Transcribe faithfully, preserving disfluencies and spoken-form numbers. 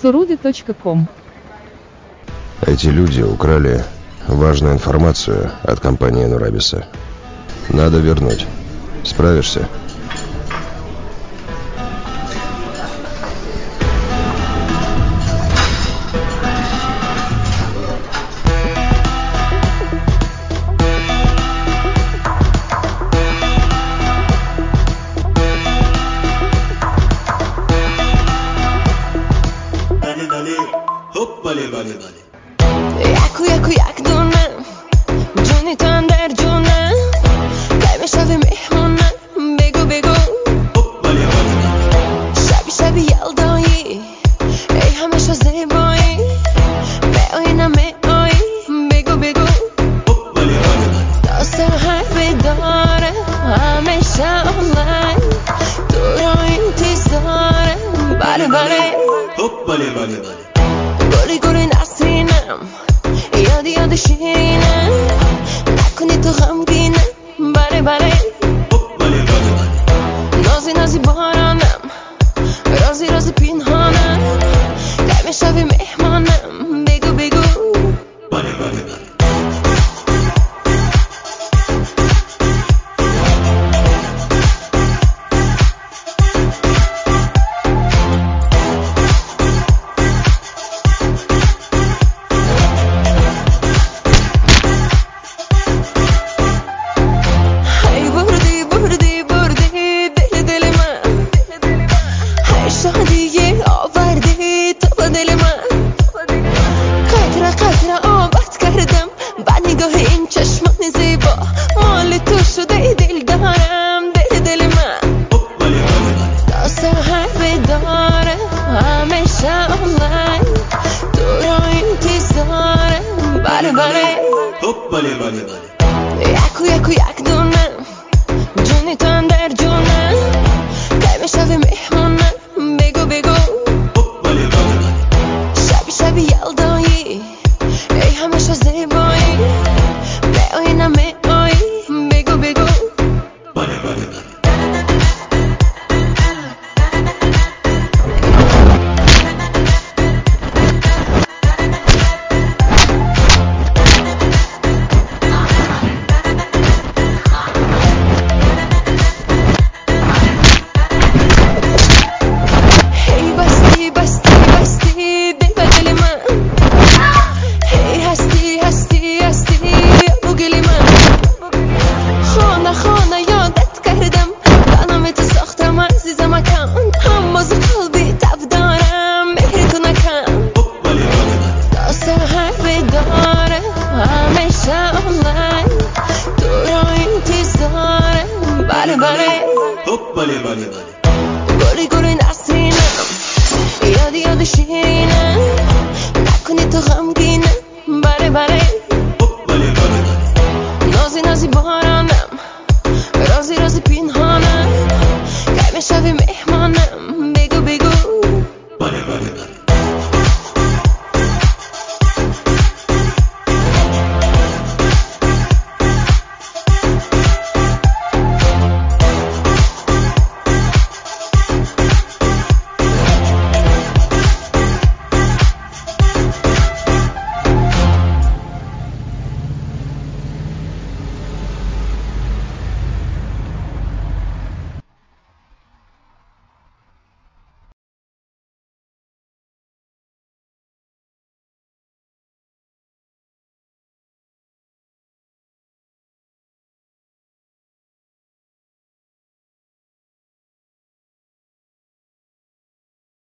сурudi точка ком. Эти люди украли важную информацию от компании Нурабиса. Надо вернуть. Справишься? Яку, яку, як дунем, جونی تو هم در جونم، قیم شبی مهمونم، بگو بگو شبی شبی یلدایی، ای همشو زیبایی، به آینم می آیی، بگو بگو داستان حرفی داره، همیشه آنلاین، تو رو انتظاره، بله بله گلی گلی نسرینم، یادی یاد شیرینم، نکنی تو غمگینم، بله بله نازی نازی بارانم، رازی رازی پینهانم، قیم شبی مهمانم، بگو بگو ای بردی بردی بردی دل دل من، ای شادیه آوردی تو با دل من، قطره قطره آبت کردم با نگاه این چشمان زیبا، مال تو شده ای دل دارم، دل دل من داستان حرفی داره، همیشه آنلاین، تو رو انتظارم، بله بله یکو یکو یک دونم، جونی تو هم در جونم، قیم شبی مهمونم، بگو بگو شبی شبی یلدایی، ای همشو زیبایی، به آینم می آیی، بگو بگو هی بستی بستی بستی دل به دل من، هی هستی هستی هستی ابو گلی من، خانه خانه یادت کردم، به نام تو ساختم عزیزم اکن، اما زو قلبی تب دارم، مهر تو نکن داستان حرفی داره، همیشه آنلاین، تو رو انتظارم، بله بله گلی گلی